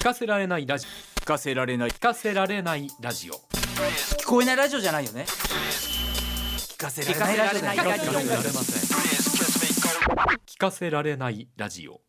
聞かせられないラジオ、聞かせられない、聞かせられないラジオ。 聞こえないラジオじゃないよね。聞かせられないラジオだよ。 聞かせられません。聞かせられないラジオ。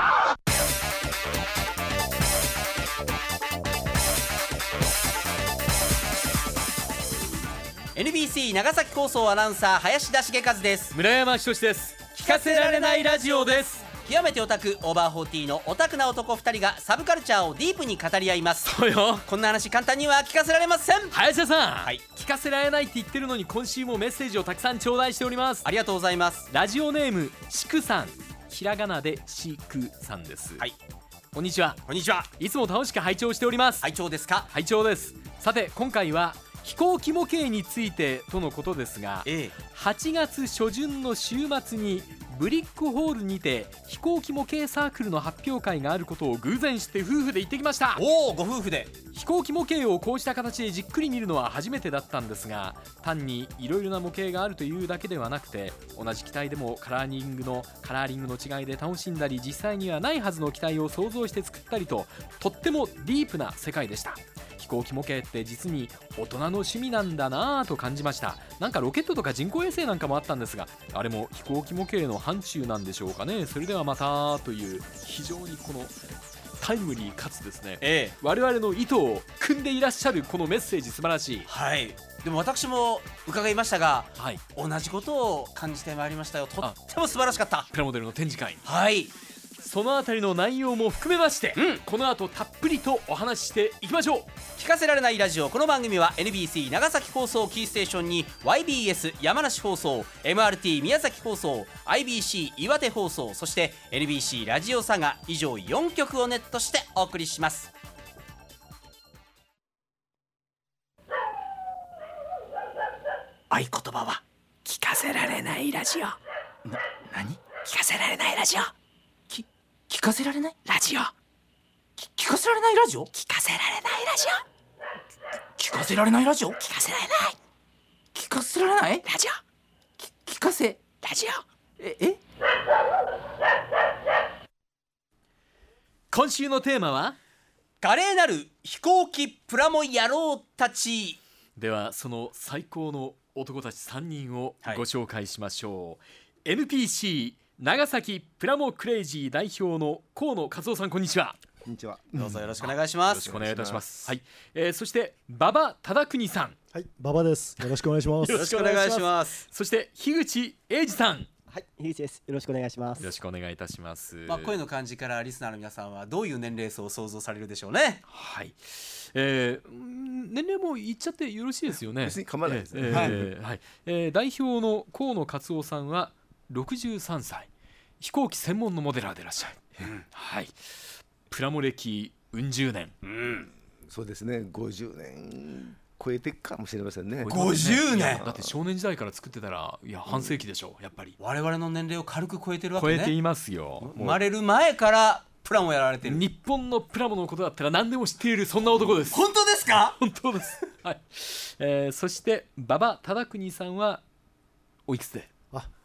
NBC 長崎放送アナウンサー林田茂和です。 村山仁です。聞かせられないラジオです。 極めてオタク、オーバー40のオタクな男2人がサブカルチャーをディープに語り合います。 そうよ。 こんな話簡単には聞かせられません。 林田さん、 はい、 聞かせられないって言ってるのに今週もメッセージをたくさん頂戴しております。 ありがとうございます。 ラジオネームしくさん、ひらがなでしくさんです。 はい、 こんにちは。 こんにちは。 いつも楽しく拝聴しております。 拝聴ですか？ 拝聴です。さて今回は飛行機模型についてとのことですが、8月初旬の週末にブリックホールにて飛行機模型サークルの発表会があることを偶然知って夫婦で行ってきました。 おお、ご夫婦で。 飛行機模型をこうした形でじっくり見るのは初めてだったんですが、単にいろいろな模型があるというだけではなくて、同じ機体でもカラーリングの違いで楽しんだり、実際にはないはずの機体を想像して作ったりと、とってもディープな世界でした。飛行機模型って実に大人の趣味なんだなぁと感じました。なんかロケットとか人工衛星なんかもあったんですが、あれも飛行機模型の範疇なんでしょうかね。それではまたという、非常にこのタイムリーかつですね、我々の意図を組んでいらっしゃるこのメッセージ、素晴らしい。 はい、でも私も伺いましたが、 はい、 同じことを感じてまいりましたよ。とっても素晴らしかった。 プラモデルの展示会、 はい、 そのあたりの内容も含めまして、この後たっぷりとお話ししていきましょう。 聞かせられないラジオ。この番組は NBC 長崎放送キーステーションに YBS 山梨放送、 MRT 宮崎放送、 IBC 岩手放送、そして NBC ラジオ佐賀、以上4局をネットしてお送りします。合言葉は聞かせられないラジオ。何？聞かせられないラジオ。聞かせられないラジオ。聞かせられないラジオ。聞かせられないラジオ。聞かせられないラジオ。聞かせられない。聞かせられないラジオ。聞かせラジオ。 今週のテーマは華麗なる飛行機プラモ野郎たち。 ではその最高の男たち3人をご紹介しましょう。NPC 長崎プラモクレイジー代表の河野和夫さん、こんにちは。 こんにちは。 どうぞよろしくお願いします。 よろしくお願いいたします。はい、そして馬場忠邦さん。 はい、馬場です。よろしくお願いします。 よろしくお願いします。 そして樋口英二さん。 はい、樋口です。よろしくお願いします。 よろしくお願いいたします。 声の感じからリスナーの皆さんはどういう年齢層を想像されるでしょうね。 はい、年齢も言っちゃってよろしいですよね。 別に構わないですね。 はい、代表の河野克夫さんは63歳、飛行機専門のモデラーでいらっしゃる。はい、プラモ歴うん十年。 そうですね、50年超えてかもしれませんね。 50年だって少年時代から作ってたら、いや半世紀でしょう。やっぱり我々の年齢を軽く超えてるわけね。 超えていますよ。 生まれる前からプラモやられてる。 日本のプラモのことだったら何でも知っている、そんな男です。 本当ですか？ 本当です。はい、そして馬場忠邦さんはおいくつで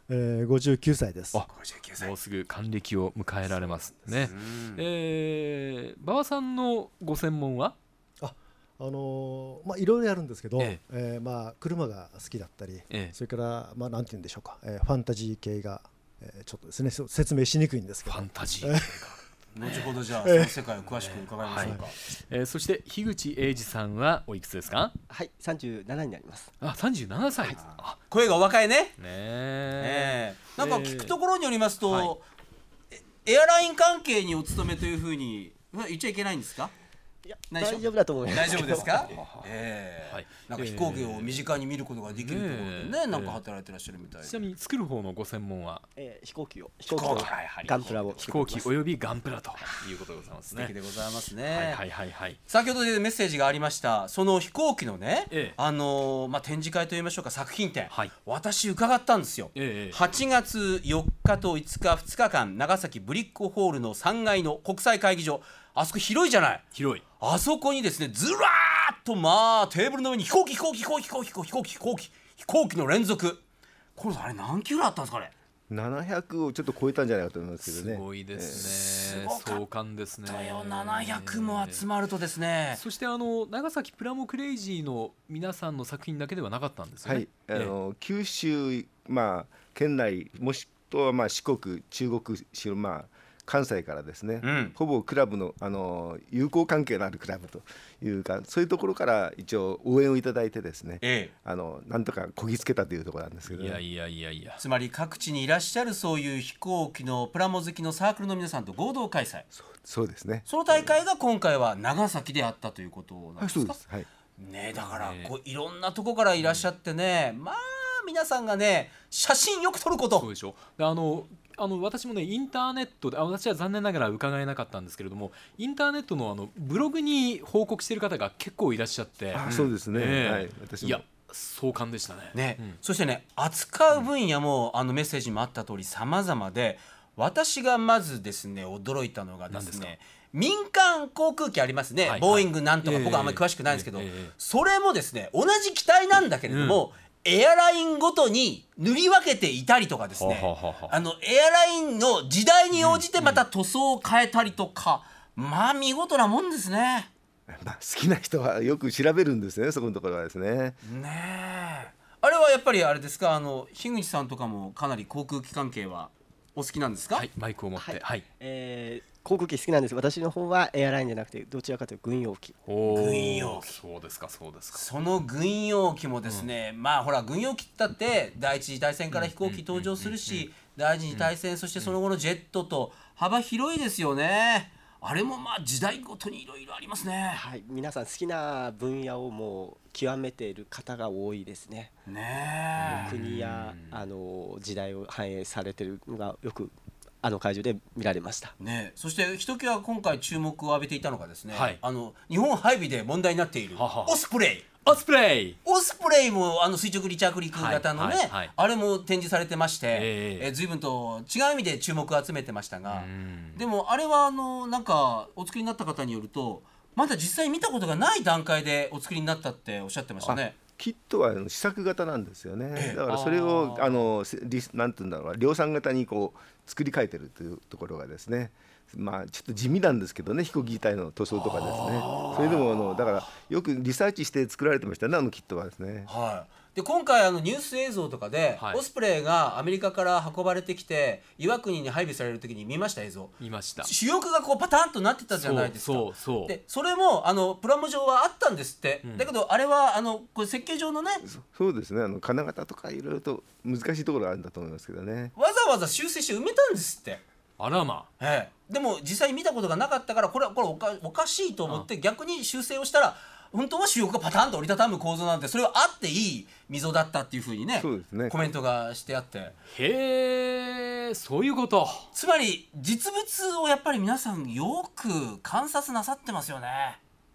？59歳です。 59歳。もうすぐ還暦を迎えられますね。馬場さんのご専門は？ いろいろやるんですけど、車が好きだったり、それからなんて言うんでしょうか、ファンタジー系が、ちょっとですね説明しにくいんですけど。 ファンタジー系か。 後ほどじゃあその世界を詳しく伺いましょうか。 そして樋口英二さんはおいくつですか？ はい、37になります。 37歳。 声がお若いね。 なんか聞くところによりますと、エアライン関係にお勤めというふうに言っちゃいけないんですか？ いや、大丈夫だと思います。 大丈夫ですか？なんか飛行機を身近に見ることができるところでね、なんか働いてらっしゃるみたいで。 ちなみに作る方のご専門は？ 飛行機とガンプラを。 飛行機およびガンプラということでございますね。 素敵でございますね。 はい。 先ほどでメッセージがありましたその飛行機のね、展示会といいましょうか、作品展、私伺ったんですよ。8月4日と5日2日間、長崎ブリックホールの3階の国際会議場、あそこ広いじゃない。 広い。 あそこにですね、ずらーっとテーブルの上に飛行機の連続。これあれ何キロあったんですかね。 700をちょっと超えたんじゃないかと思いますけどね。 すごいですね。 すごかった壮観ですね。 700も集まるとですね。 そして長崎プラモクレイジーの皆さんの作品だけではなかったんですよね。 はい、九州、県内もしくは四国、中国、関西からですね、ほぼクラブの、友好関係のあるクラブというか、そういうところから一応応援をいただいてですね、なんとかこぎつけたというところなんですけどね。 いやつまり各地にいらっしゃるそういう飛行機のプラモ好きのサークルの皆さんと合同開催。 そうですね。 その大会が今回は長崎であったということなんですか。 そうです。はい。 ね、だからいろんなとこからいらっしゃってね、皆さんがね写真よく撮ること。 そうでしょ。で私もねインターネットで私は残念ながら伺えなかったんですけれども、インターネットのブログに報告している方が結構いらっしゃって、 そうですね。はい、私も。 いや壮観でしたね。 そしてね扱う分野もメッセージにもあった通り様々で、私がまずですね驚いたのがですね、民間航空機ありますね、ボーイングなんとか、僕はあんまり詳しくないんですけど、それもですね同じ機体なんだけれども、エアラインごとに塗り分けていたりとかですね、エアラインの時代に応じてまた塗装を変えたりとか、見事なもんですね。 好きな人はよく調べるんですね、そこのところはですね。 あれはやっぱりあれですか、樋口さんとかもかなり航空機関係はお好きなんですか。 はい、マイクを持って。 航空機好きなんです。私の方はエアラインじゃなくてどちらかというと軍用機。 軍用機。 そうですかそうですか。 その軍用機もですね、ほら軍用機だって第一次大戦から飛行機登場するし、第二次大戦そしてその後のジェットと幅広いですよね。あれも時代ごとにいろいろありますね。 はい、皆さん好きな分野をもう極めている方が多いですね。国や時代を反映されているのがよく会場で見られましたね。そしてひときわ今回注目を浴びていたのがですね、日本配備で問題になっているオスプレイ。オスプレイも垂直離着陸型のね、あれも展示されてまして、随分と違う意味で注目を集めてましたが、でもあれはなんかお作りになった方によると、まだ実際見たことがない段階でお作りになったっておっしゃってましたね。 キットは試作型なんですよね。だからそれをなんていうんだろう、量産型にこう作り変えてるというところがですね、ちょっと地味なんですけどね、飛行機自体の塗装とかですね。それでもだからよくリサーチして作られてましたね、キットはですね。 で今回ニュース映像とかで、オスプレイがアメリカから運ばれてきて岩国に配備される時に見ました。映像見ました。 主翼がこうパタンとなってたじゃないですか。でそれもプラモ上はあったんですって、だけどあれはこれ設計上のね、 そうですね、金型とかいろいろと難しいところがあるんだと思いますけどね。 わざわざ修正して埋めたんですって。 あらま。 でも実際見たことがなかったから、これおかしいと思って逆に修正をしたら、本当は主翼がパタンと折りたたむ構造なんで、それはあっていい溝だったっていうふうにね、コメントがしてあって、 へえ、そういうこと。 つまり実物をやっぱり皆さんよく観察なさってますよね。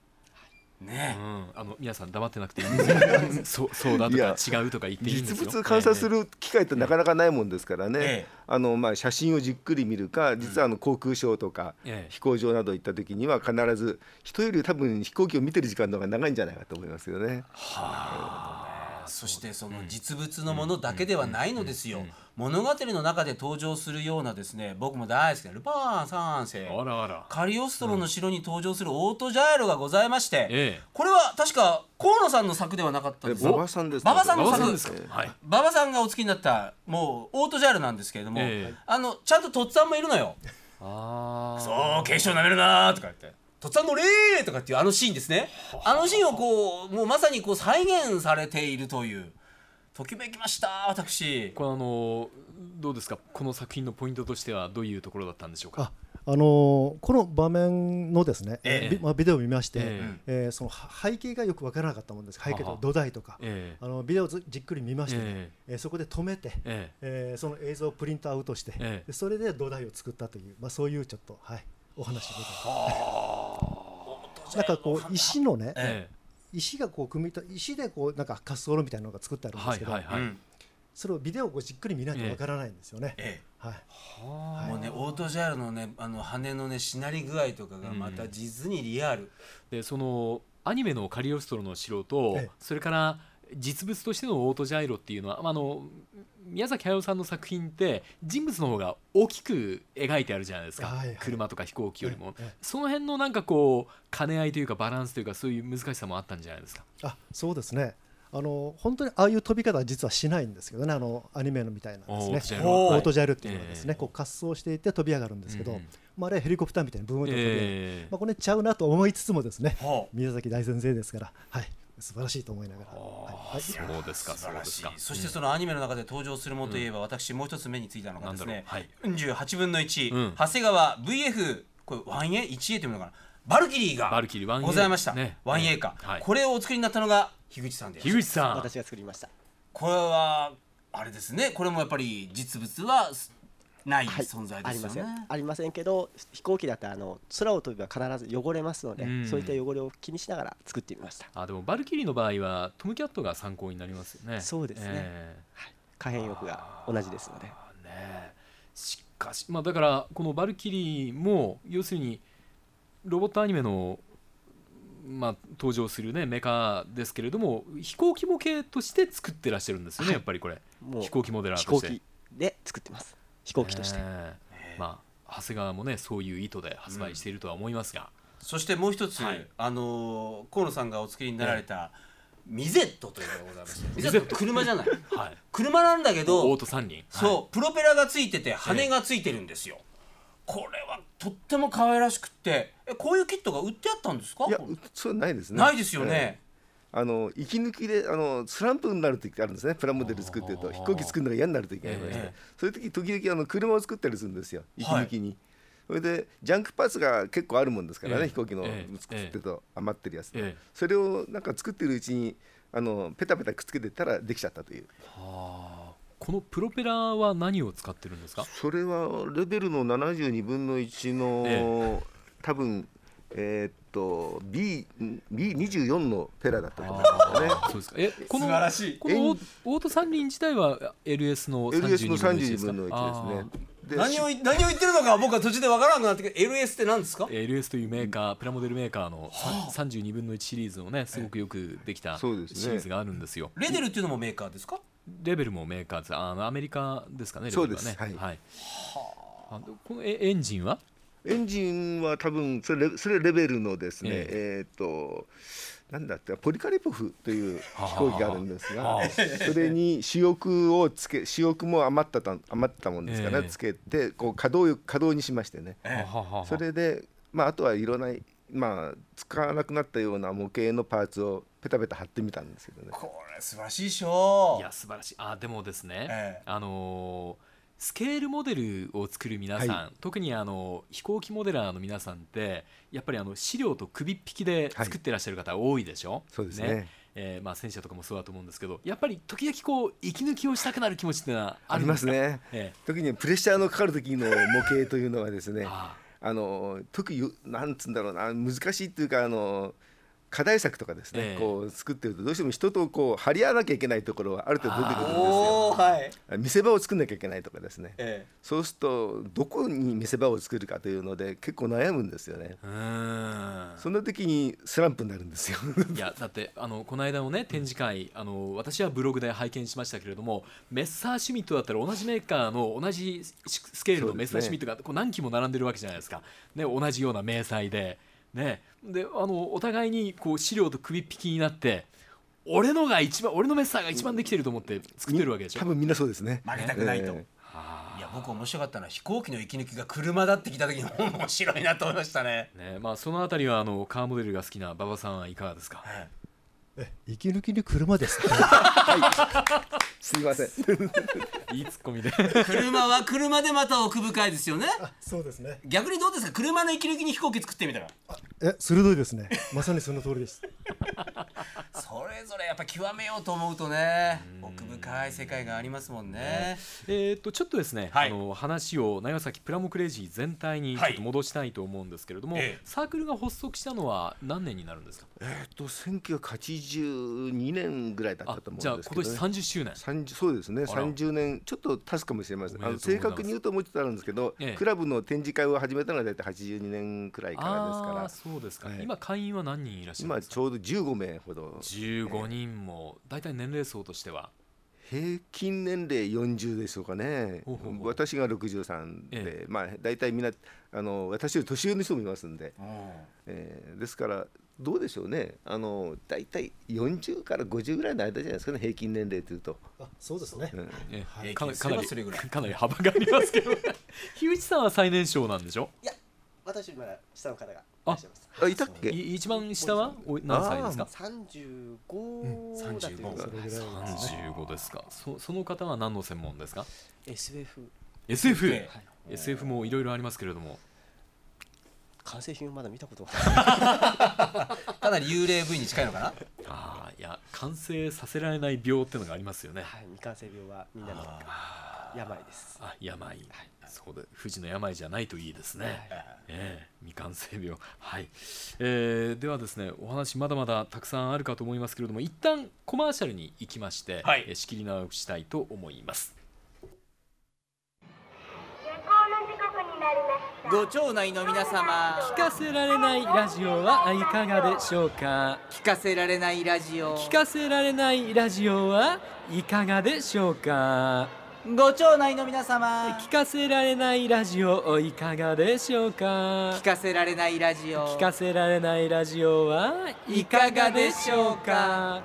皆さん黙ってなくていいんですよ。そうだとか違うとか言っていいんですよ。 実物観察する機会ってなかなかないもんですからね、写真をじっくり見るか、実は航空ショーとか飛行場など行った時には必ず人より多分飛行機を見てる時間の方が長いんじゃないかと思いますよね。 そしてその実物のものだけではないのですよ。物語の中で登場するようなですね、僕も大好きなルパン三世、カリオストロの城に登場するオートジャイロがございまして、これは確か河野さんの作ではなかったんですか。 馬場さんです。 馬場さんの作です。馬場さんがお作りになったもうオートジャイロなんですけれども、ちゃんととっつぁんもいるのよ。そう警視庁なめるなとか言って、とっつぁん乗れーとかっていうシーンですね。シーンをもうまさに再現されているという、ときめきました私。 これどうですか、この作品のポイントとしてはどういうところだったんでしょうか。 この場面のですね、ビデオを見まして、その背景がよく分からなかったもんです。背景とか土台とか、ビデオをじっくり見まして、そこで止めて、その映像をプリントアウトして、それで土台を作ったという、そういうちょっとお話でございます。なんかこう石のね、石がこう組み石でこうなんか滑走路みたいなのが作ってあるんですけど、それをビデオをじっくり見ないとわからないんですよね。 もうねオートジャイロのね羽のねしなり具合とかがまた実にリアルで、そのアニメのカリオストロの城と、それから実物としてのオートジャイロっていうのは、宮崎駿さんの作品って人物の方が大きく描いてあるじゃないですか、はいはい、車とか飛行機よりも、その辺のなんかこう兼ね合いというかバランスというかそういう難しさもあったんじゃないですか。 そうですね。本当にああいう飛び方は実はしないんですけどね、アニメのみたいなですね、オートジャイルっていうのはですね、こう滑走していて飛び上がるんですけど、あれはヘリコプターみたいにブーンと飛び上がる、これちゃうなと思いつつもですね、宮崎大先生ですから、素晴らしいと思いながら、 そうですか、そうですか。 そしてそのアニメの中で登場するものといえば、私もう一つ目についたのがですね、48分の1、長谷川 VF これ 1A というのかな、バルキリーがございました。1A か、これをお作りになったのが樋口さんです。 樋口さん、 私が作りました。 これはあれですね、これもやっぱり実物はない存在ですよね。 ありませんけど、飛行機だったら空を飛べば必ず汚れますので、そういった汚れを気にしながら作ってみました。 でもバルキリーの場合はトムキャットが参考になりますよね。 そうですね、可変翼が同じですので、 しかし、だからこのバルキリーも要するにロボットアニメの登場するメカですけれども、飛行機模型として作ってらっしゃるんですよね、やっぱりこれ飛行機モデラーとして飛行機で作ってます。飛行機として、 長谷川もねそういう意図で発売しているとは思いますが、 そしてもう一つ、河野さんがお作りになられたミゼットというのがございまして、ミゼット車じゃない、車なんだけどオート三輪、 そう、プロペラがついてて羽がついてるんですよ。これはとっても可愛らしくって、こういうキットが売ってあったんですか？ いや、それないですね。 ないですよね。 息抜きでスランプになる時ってあるんですね。プラモデル作ってると飛行機作るのが嫌になる時がありまして、そういう時時々車を作ったりするんですよ、息抜きに。それでジャンクパーツが結構あるもんですからね、飛行機の作ってると余ってるやつ、それをなんか作ってるうちにペタペタくっつけてたらできちゃったという。 このプロペラは何を使ってるんですか？ それはレベルの72分の1の、多分B24 のペラだったと思いますね。 そうですか。このオート三輪自体は LS の 32分の1ですね。 何を言ってるのか僕は途中でわからなくなってくる。 LS って何ですか？ LS というメーカー、プラモデルメーカーの32分の1シリーズのね、すごくよくできたシリーズがあるんですよ。 レデルっていうのもメーカーですか？ レベルもメーカーです。アメリカですかね。 そうです。 このエンジンは多分それレベルのですね、なんだってポリカリポフという飛行機があるんですが、それに主翼も余ったもんですからつけてこう稼働にしましてね、それであとはいろんな使わなくなったような模型のパーツをペタペタ貼ってみたんですけどね。 これ素晴らしいでしょ。 いや素晴らしい。でもですね、スケールモデルを作る皆さん、特に飛行機モデラーの皆さんってやっぱり資料と首っ引きで作ってらっしゃる方多いでしょ。 そうですね。 戦車とかもそうだと思うんですけど、やっぱり時々こう息抜きをしたくなる気持ちってのはありますね。特にプレッシャーのかかる時の模型というのはですね特になんつうんだろうな、難しいっていうか課題作とかですね、こう作ってるとどうしても人とこう張り合わなきゃいけないところはある程度出てくるんですよ。見せ場を作んなきゃいけないとかですね、そうするとどこに見せ場を作るかというので結構悩むんですよね。そんな時にスランプになるんですよ。 いやだってこの間のね展示会私はブログで拝見しましたけれども、メッサーシュミットだったら同じメーカーの同じスケールのメッサーシュミットがこう何機も並んでるわけじゃないですか、ね、同じような明細で。でお互いにこう資料と首引きになって俺のメッサーが一番できてると思って作ってるわけでしょ。 多分みんなそうですね。 負けたくないと。いや僕面白かったのは飛行機の息抜きが車だって聞いた時に面白いなと思いましたね。 そのあたりはカーモデルが好きな馬場さんはいかがですか？ 息抜きに車ですね。 すいません。 いいツッコミで。 車は車でまた奥深いですよね。 そうですね。 逆にどうですか、車の息抜きに飛行機作ってみたら。 鋭いですね。まさにその通りです。 それぞれやっぱ極めようと思うとね、奥深い世界がありますもんね。 ちょっとですね、話を長崎プラモクレイジー全体にちょっと戻したいと思うんですけれども、サークルが発足したのは何年になるんですか ？1982年ぐらいだったと思うんですけど、ね、 じゃあ今年30周年。 そうですね、30年ちょっと経つかもしれません。正確に言うともうちょっとあるんですけど、クラブの展示会を始めたのは大体82年くらいからですから。 そうですか。今会員は何人いらっしゃいますか？ 今ちょうど10 15名ほど。 15人も大体年齢層としては平均年齢40でしょうかね。私が63で、まあ大体みんな私より年上の人もいますんで、ですからどうでしょうね、大体40から50ぐらいの間じゃないですかね、平均年齢というと。 そうですね、 かなり幅がありますけど樋口さんは最年少なんでしょ。 いや、私よりまだ下の方がいらっしゃいます。 いたっけ。 一番下は何歳ですか。 35だということです。 35ですか。その方は何の専門ですか。 SF もいろいろありますけれども、 完成品をまだ見たことがかなり幽霊部位に近いのかな。 いや、完成させられない病っていうのがありますよね。 未完成病はみんなの病です。 病、そうで、不治の病じゃないといいですね。未完成病。ではですね、お話まだまだたくさんあるかと思いますけれども、一旦コマーシャルに行きまして、仕切り直したいと思います。 ご町内の皆様、 聞かせられないラジオはいかがでしょうか。 聞かせられないラジオ、 聞かせられないラジオはいかがでしょうか。 ご町内の皆様、 聞かせられないラジオいかがでしょうか。 聞かせられないラジオ、 聞かせられないラジオはいかがでしょうか。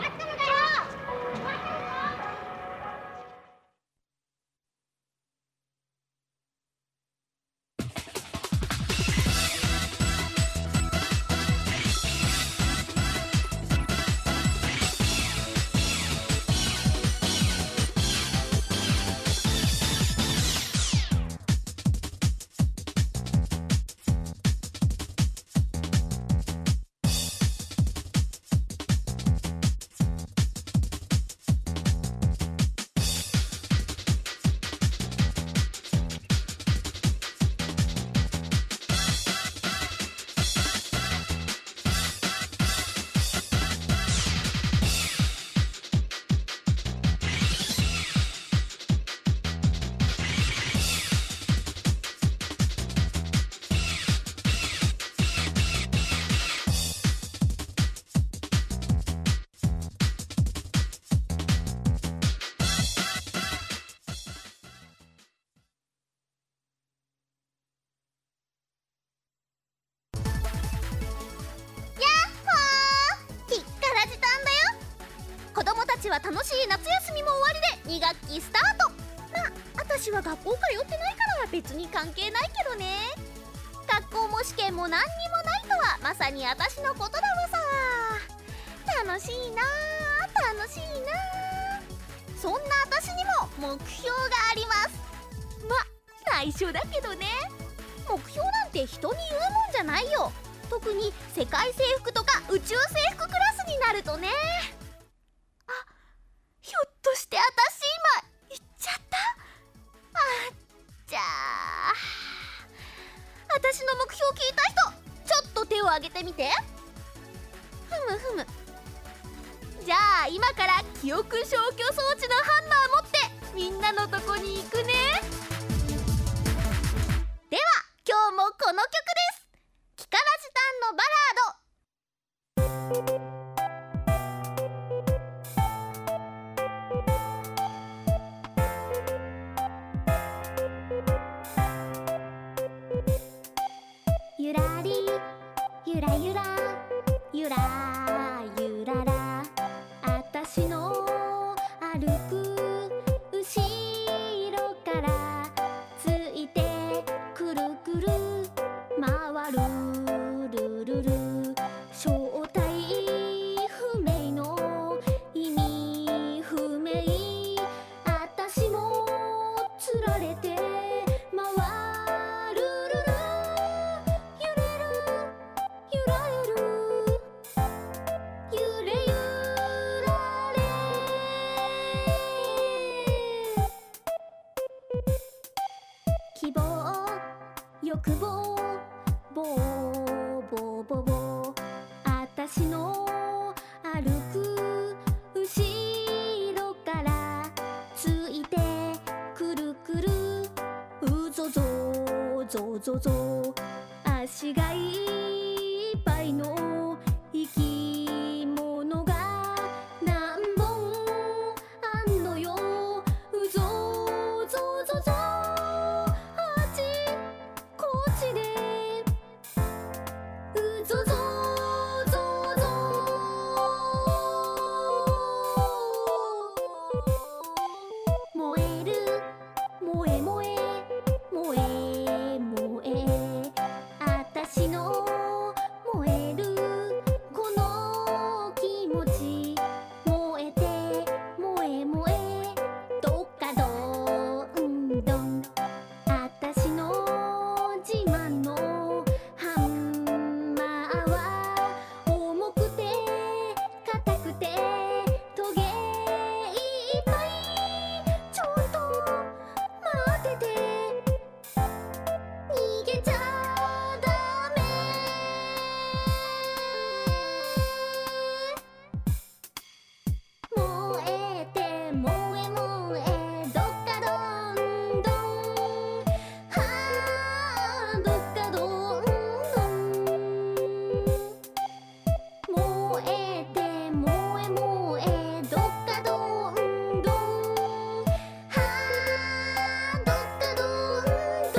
楽しい夏休みも終わりで2学期スタート。私は学校通ってないから別に関係ないけどね。学校も試験も何にもないとはまさに私のことだわさ。楽しいな楽しいな。そんな私にも目標があります。内緒だけどね。目標なんて人に言うもんじゃないよ。特に世界征服とか宇宙征服クラスになるとね。ひょっとして私今言っちゃった。じゃあ私の目標聞いた人ちょっと手を挙げてみて。ふむじゃあ今から記憶消去装置のハンマー持ってみんなのとこに行くね。では今日もこの曲です。キカラジタンのバラード。ゆらりゆらゆらゆらゆらら、あたしの歩く後ろからついてくるくる回るるるる、正体不明の意味不明、あたしもつられて欲望ボーボーボーボー、あたしの歩く後ろからついてくるくるうぞぞぞぞぞ、足がいっぱい燃えて燃え燃えどっかどんどんはあどっかどんどん燃えて燃え燃えどっかどんどんはあどっかどんど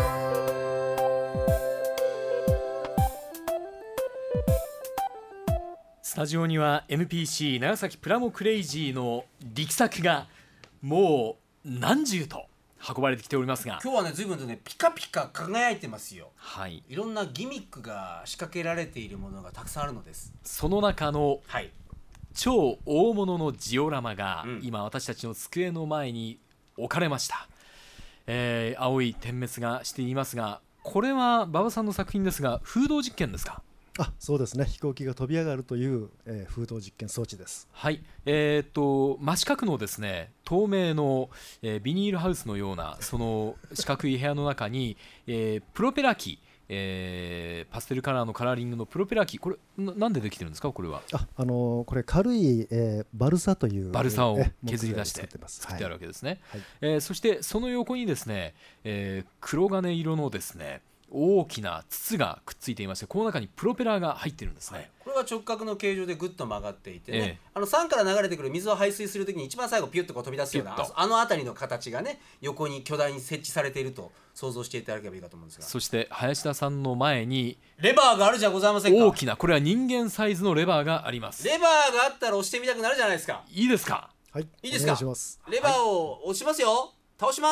んスタジオには NPC 長崎プラモクレイジーの力作がもう何十と運ばれてきておりますが、 今日はね随分とねピカピカ輝いてますよ。 はい、 いろんなギミックが仕掛けられているものがたくさんあるのです。 その中のはい超大物のジオラマがうん今私たちの机の前に置かれました、青い点滅がしていますが、これは馬場さんの作品ですが風洞実験ですか？ そうですね、飛行機が飛び上がるという、風洞実験装置です。 はい、真四角のですね透明の、ビニールハウスのようなその四角い部屋の中に、プロペラ機、パステルカラーのカラーリングのプロペラ機、これなんでできてるんですか？これはこれ軽い、バルサというバルサを削り出して作ってあるわけですね、 はいそしてその横にですね、黒金色のですね大きな筒がくっついていまして、この中にプロペラが入ってるんですね、 これは直角の形状でぐっと曲がっていてね、酸から流れてくる水を排水するときに一番最後ピュッとこう飛び出すようなピュッとあの辺りの形がね横に巨大に設置されていると想像していただければいいかと思うんですが、 そして林田さんの前にレバーがあるじゃございませんか。 大きな、これは人間サイズのレバーがあります。 レバーがあったら押してみたくなるじゃないですか。 いいですか？ はい、 いいですか？ お願いします。 レバーを押しますよ。倒します。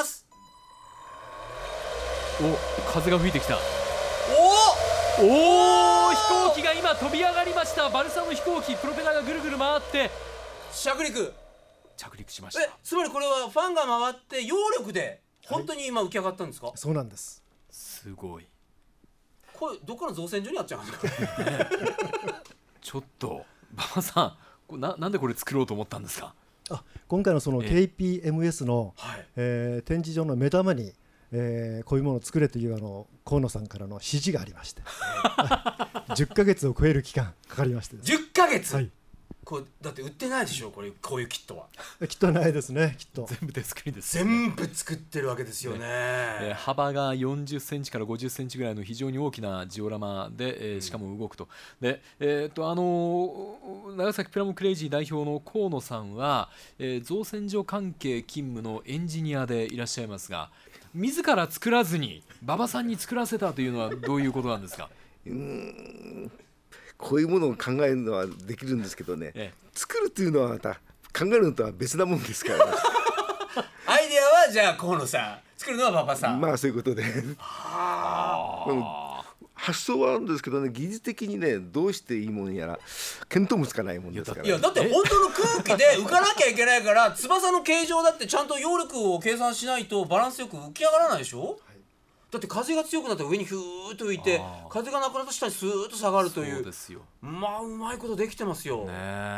お、風が吹いてきた。 おおー、飛行機が今飛び上がりました。バルサの飛行機、プロペラがぐるぐる回って着陸しました。 つまりこれはファンが回って揚力で本当に今浮き上がったんですか？ そうなんです。 すごい。 これどっかの造船所にあっちゃうんですか？ ちょっと馬場さん、なんでこれ作ろうと思ったんですか？ 今回のその KPMS の、 はい展示場の目玉に、こういうものを作れという河野さんからの指示がありまして10ヶ月を超える期間かかりましてですね、 10ヶ月、 はい、 これだって売ってないでしょこういうキットは。 きっとないですね、きっと全部手作りです、 全部作ってるわけですよね。 幅が40センチから50センチぐらいの非常に大きなジオラマで、しかも動くと。で、長崎プラモクレイジー代表の河野さんは、造船所関係勤務のエンジニアでいらっしゃいますが、自ら作らずに馬場さんに作らせたというのはどういうことなんですか？ こういうものを考えるのはできるんですけどね、作るというのはまた考えるのとは別なもんですから、ね、 アイデアはじゃあ河野さん、作るのは馬場さん。 まあそういうことで発想はあるんですけどね、技術的にねどうしていいものやら見当もつかないもんですから、 いやだって本当の空気で浮かなきゃいけないから翼の形状だってちゃんと揚力を計算しないとバランスよく浮き上がらないでしょ、だって風が強くなったら上にヒューッと浮いて、風がなくなった下にスーッと下がるという。 そうですよ。 まあうまいことできてますよね。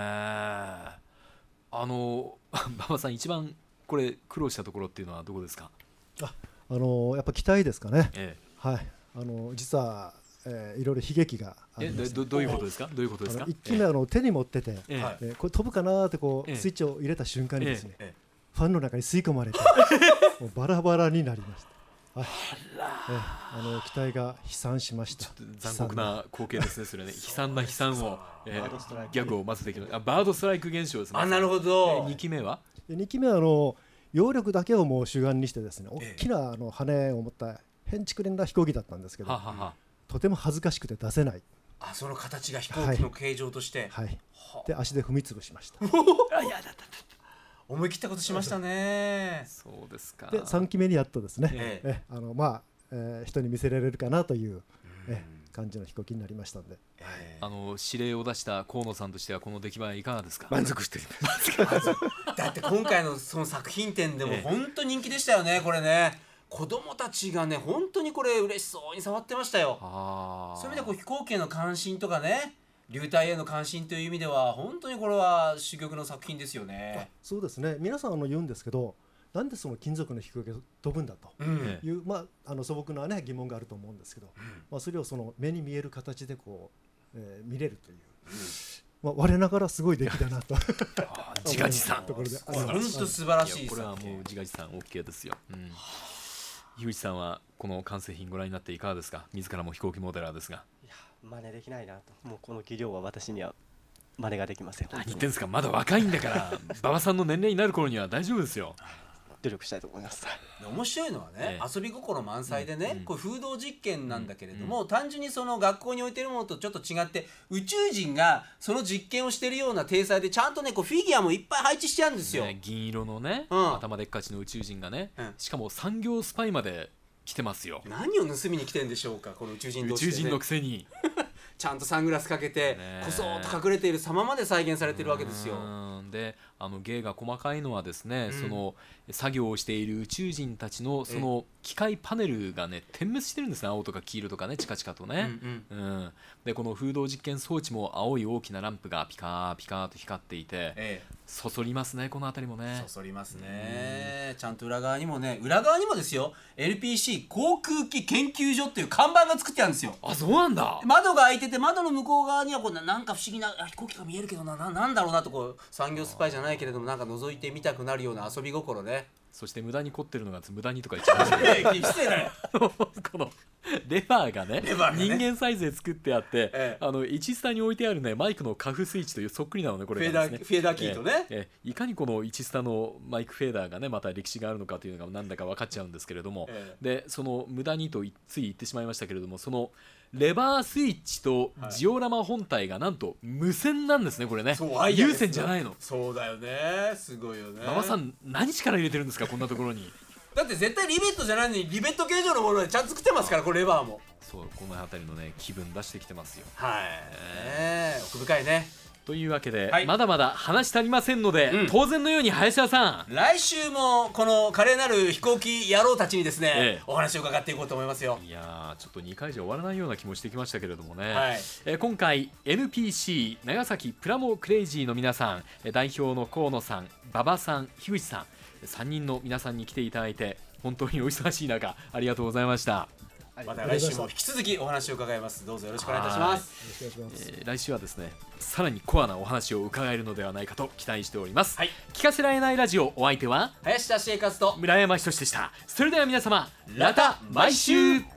馬場さん一番これ苦労したところっていうのはどこですか？ やっぱ機体ですかね、はい、実は、いろいろ悲劇がありまして、 どういうことですか？どういうことですか 1機目手に持ってて、これ飛ぶかなってこう、スイッチを入れた瞬間にですね、ファンの中に吸い込まれてもうバラバラになりました。機体が飛散しました。 残酷な光景ですね、それね。悲惨な悲惨を、ギャグをまずできるバードストライク現象ですね。 なるほど。 2機目は揚力だけをもう主眼にしてですね、大きな羽を持った変築連な飛行機だったんですけど、とても恥ずかしくて出せない。 その形が飛行機の形状として、 で足で踏み潰しました。 思い切ったことしましたね。 そうですか。 で3機目にやっとですね、人に見せられるかなという、感じの飛行機になりましたんで、 指令を出した河野さんとしてはこの出来栄えいかがですか？ 満足しています。 だって今回のその作品展でも本当人気でしたよね、これね。子供たちがね本当にこれ嬉しそうに触ってましたよ。そういう意味で飛行機への関心とかね、流体への関心という意味では本当にこれは珠玉の作品ですよね。 そうですね、皆さん言うんですけど、なんでその金属の飛行機が飛ぶんだという、素朴な、疑問があると思うんですけど、それをその目に見える形でこ見れるという、我ながらすごい出来だなと自画自賛本当素晴らしい。 これはもう自画自賛 OK ですよ。樋口さんはこの完成品ご覧になっていかがですか。自らも飛行機モデラーですが。 いや真似できないなと。もうこの技量は私には真似ができません。 何言ってんですか、まだ若いんだから馬場さんの年齢になる頃には大丈夫ですよ。 努力したいと思います。 面白いのはね、遊び心満載でね、これ風洞実験なんだけれども、単純にその学校に置いてるものとちょっと違って、宇宙人がその実験をしてるような体裁でちゃんとねこうフィギュアもいっぱい配置してあるんですよ、 銀色のね、頭でっかちの宇宙人がね、しかも産業スパイまで来てますよ。 何を盗みに来てんでしょうか、この宇宙人同士で、ね、 宇宙人のくせにちゃんとサングラスかけてこそっと隠れている様まで再現されてるわけですよ。 で芸が細かいのはですね、その作業をしている宇宙人たちのその機械パネルがね点滅してるんですね。青とか黄色とかね、チカチカとね、でこの風洞実験装置も青い大きなランプがピカーピカーと光っていて、そそりますね、この辺りもね。 そそりますね、ちゃんと裏側にもですよ、 LPC 航空機研究所っていう看板が作ってあるんですよ。 あ、そうなんだ。 窓が開いてて、窓の向こう側にはこうなんか不思議な飛行機が見えるけどなんだろうなと、こう産業スパイじゃないけれどもなんか覗いてみたくなるような遊び心ね。 そして無駄に凝ってるのが無駄にとか言っちゃいましたね失礼だよこのレバーがね、人間サイズで作ってあって、1スタに置いてあるねマイクのカフスイッチというそっくりなのね、これがですね、 フェーダーキーとね、 いかにこの1スタのマイクフェーダーがねまた歴史があるのかというのがなんだか分かっちゃうんですけれども、でその無駄にとつい言ってしまいましたけれども、そのレバースイッチとジオラマ本体がなんと無線なんですね、これね。有線じゃないの。 そうだよね、すごいよね。 馬場さん何力入れてるんですか、こんなところに。 だって絶対リベットじゃないのにリベット形状のものでちゃんと作ってますから、これレバーも。 そう、この辺りのね気分出してきてますよ。 はい、奥深いね。 というわけで、まだまだ話足りませんので、当然のように林田さん、 来週もこの華麗なる飛行機野郎たちにですね、お話を伺っていこうと思いますよ。 いやー、ちょっと2回じゃ終わらないような気もしてきましたけれどもね、今回 NPC 長崎プラモクレイジーの皆さん、代表の河野さん、馬場さん、樋口さん、3人の皆さんに来ていただいて本当にお忙しい中ありがとうございました。 また来週も引き続きお話を伺います。どうぞよろしくお願いいたします。 来週はですね、さらにコアなお話を伺えるのではないかと期待しております。聞かせられないラジオ、お相手は林田茂和と村山仁でした。それでは皆様、また毎週。